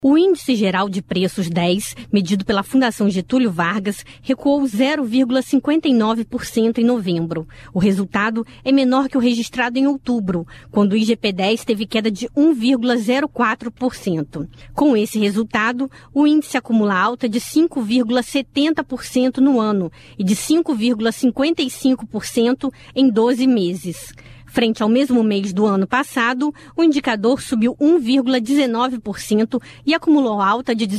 O Índice Geral de Preços 10, medido pela Fundação Getúlio Vargas, recuou 0,59% em novembro. O resultado é menor que o registrado em outubro, quando o IGP-10 teve queda de 1,04%. Com esse resultado, o índice acumula alta de 5,70% no ano e de 5,55% em 12 meses. Frente ao mesmo mês do ano passado, o indicador subiu 1,19% e acumulou alta de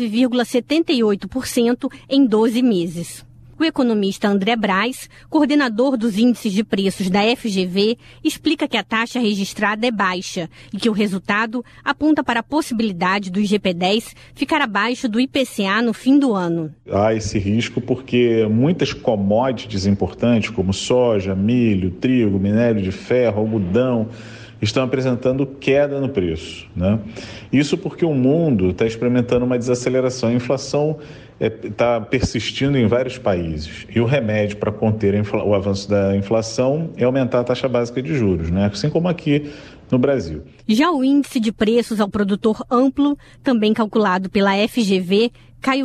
19,78% em 12 meses. O economista André Braz, coordenador dos índices de preços da FGV, explica que a taxa registrada é baixa e que o resultado aponta para a possibilidade do IGP-10 ficar abaixo do IPCA no fim do ano. Há esse risco porque muitas commodities importantes, como soja, milho, trigo, minério de ferro, algodão, estão apresentando queda no preço, né? Isso porque o mundo está experimentando uma desaceleração. A inflação está persistindo em vários países e o remédio para conter o avanço da inflação é aumentar a taxa básica de juros, né? Assim como aqui no Brasil. Já o índice de preços ao produtor amplo, também calculado pela FGV, caiu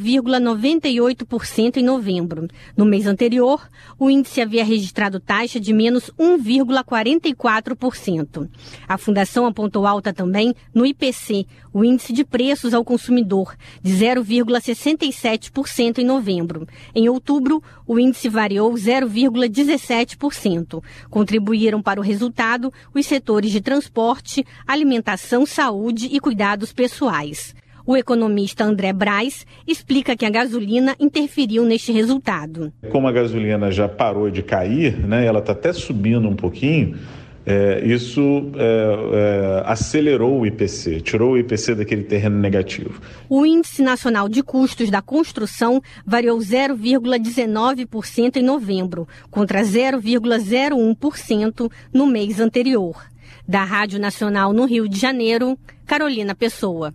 0,98% em novembro. No mês anterior, o índice havia registrado taxa de menos 1,44%. A Fundação apontou alta também no IPC, o índice de preços ao consumidor, de 0,67% em novembro. Em outubro, o índice variou 0,17%. Contribuíram para o resultado os setores de transporte, alimentação, saúde e cuidados pessoais. O economista André Braz explica que a gasolina interferiu neste resultado. Como a gasolina já parou de cair, né, ela está até subindo um pouquinho, isso acelerou o IPC, tirou o IPC daquele terreno negativo. O Índice Nacional de Custos da Construção variou 0,19% em novembro, contra 0,01% no mês anterior. Da Rádio Nacional no Rio de Janeiro, Carolina Pessoa.